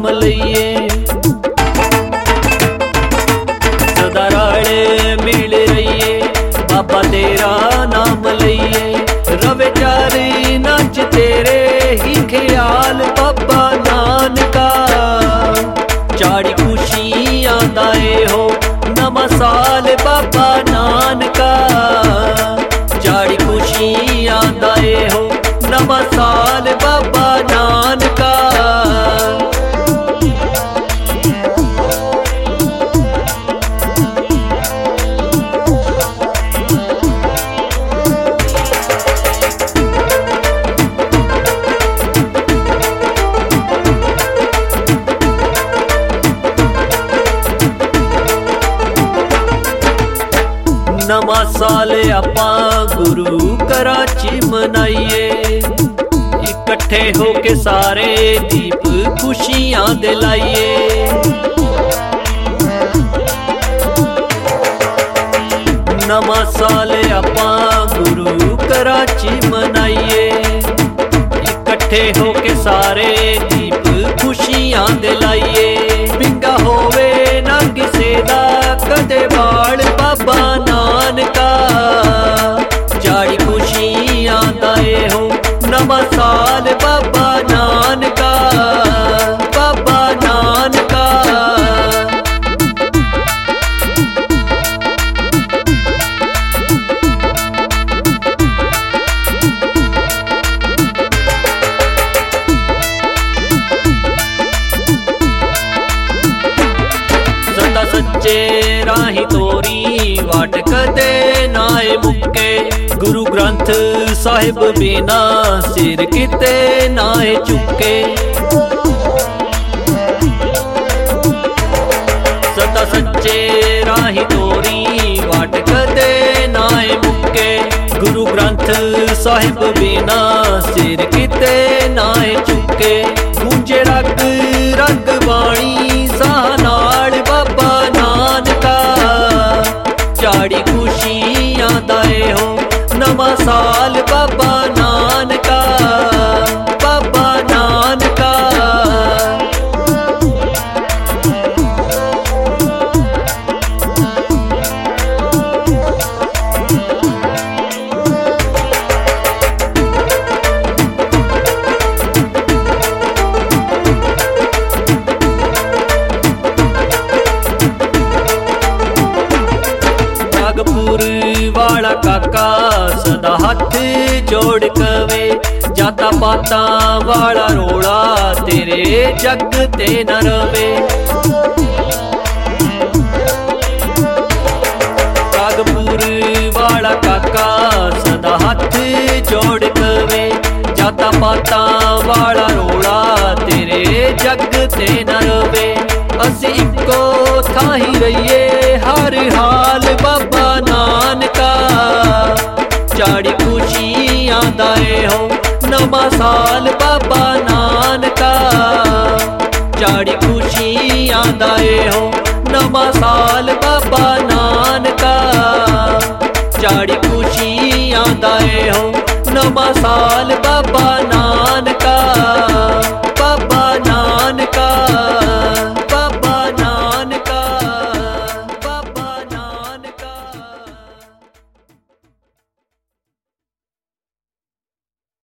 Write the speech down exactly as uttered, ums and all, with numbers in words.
नाम लइए। सदा राले मिल रहिए बाबा तेरा नाम लइए। रवे चारी नच तेरे ही ख्याल बाबा नानका। चाड़ी खुशियां दाए हो नवा साल बाबा नानका। चाड़ी खुशियां दाए हो नवा साल बाबा नानका। नवा साल आपां गुरु कराची मनाइए। इकट्ठे होके सारे दीप खुशियां दिलाइए। नवा साल आपां गुरु कराची मनाइए। इकट्ठे होके सारे दीप खुशियां दिलाइए। बिंगा होवे ना किसे दा कदे बाल बाबा नानका। चाड़ी खुशियां दाए हो नवा साल बाबा नानका। बाबा नानका सदा सच्चे राही तोरी वाट कदे नाए मुक्के। गुरु ग्रंथ साहिब बिना सिर किते नाए चुके। सदा सच्चे राही तोरी वाट कदे नाए मुक्के। गुरु ग्रंथ साहिब बिना सिर किते नाए चुके। गूंजे रग रग बाणी साह नाल बाबा नानका। चाड़ी खुशियां दाए हो नवा साल बाबा नानका। बाबा नानका नागपुर वाला काका सदा हाथ जोड़ कवे। जाता पाता वाला रोड़ा तेरे जग ते न रवे। नागपुर वाला काका सदा हाथ जोड़ कवे। जाता पाता वाला रोड़ा तेरे जग ते न रवे। असी इको थाही रहिए हर हाल बाबा नानका। चाड़ी खुशियां दाए हो नवा साल बाबा नानका। चाड़ी खुशियां दाए हो नवा साल बाबा नानका। चाड़ी खुशियां दाए हो नवा साल।